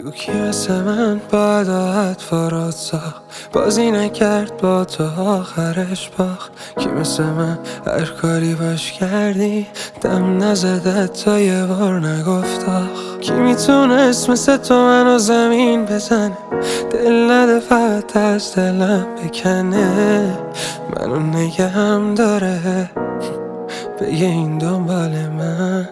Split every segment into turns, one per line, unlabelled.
بگو کی مثل من باید فراد ساخت، بازی نکرد با تو آخرش باخت. کی مثل من هر کاری باش کردی دم نزده تا یه بار نگفت آخ. کی میتونست مثل تو منو زمین بزنه، دل نده فقط از دلم بکنه، منو نگهم داره بگه این دنبال منه.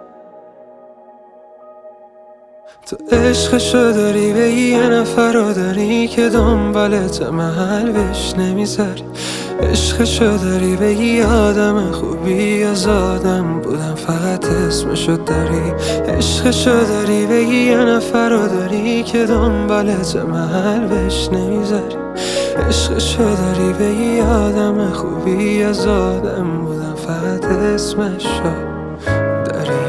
تو عشقشو داری بگی یه نفر رو داری که دنبالت محل بهش نمیذاری. عشقشو داری بگی آدم خوبی از آدم بودم فقط اسمشو داری. عشقشو داری بگی یه نفر رو داری که دنبالت محل بهش نمیذاری. عشقشو داری بگی آدم خوبی از آدم بودم فقط اسمشو داری.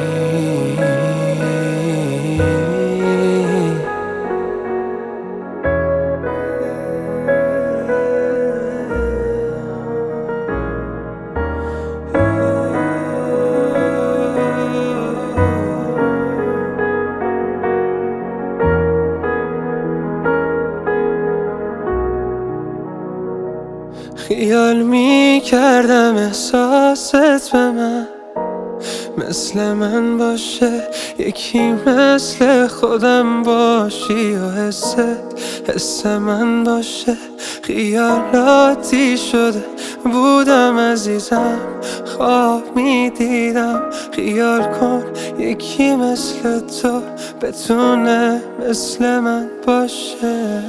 خیال میکردم احساست به من مثل من باشه، یکی مثل خودم باشی و حس من باشه. خیالاتی شده بودم عزیزم، خواب میدیدم خیال کن یکی مثل تو بتونه مثل من باشه.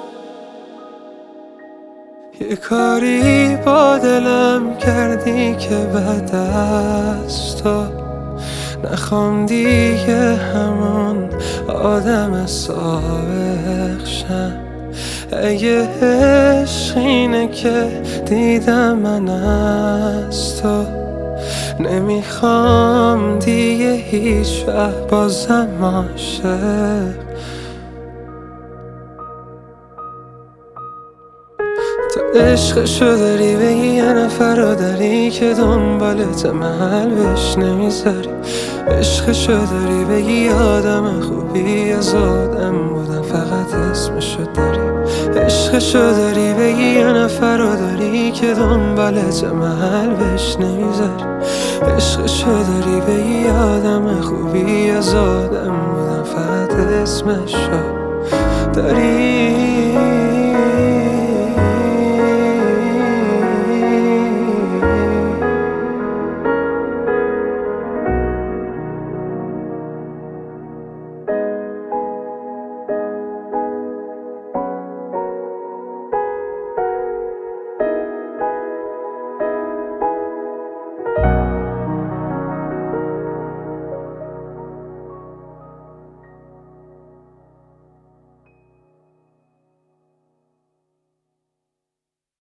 یه کاری با دلم کردی که بعد از تو نخوام دیگه همون آدم سابق شم. اگه عشق اینه که دیدم من از تو، نمیخوام دیگه هیچ وقت بازم عاشق. تو عشقشو داری بگی یه نفر رو داری که دنبالت محل بهش نمیذاری. عشقشو داری بگی آدم خوبی از آدم بودم فقط اسمشو داری. عشقشو داری بگی یه نفر رو داری که دنبالت محل بهش نمیذاری. عشقشو داری بگی آدم خوبی از آدم بودم فقط اسمشو داری.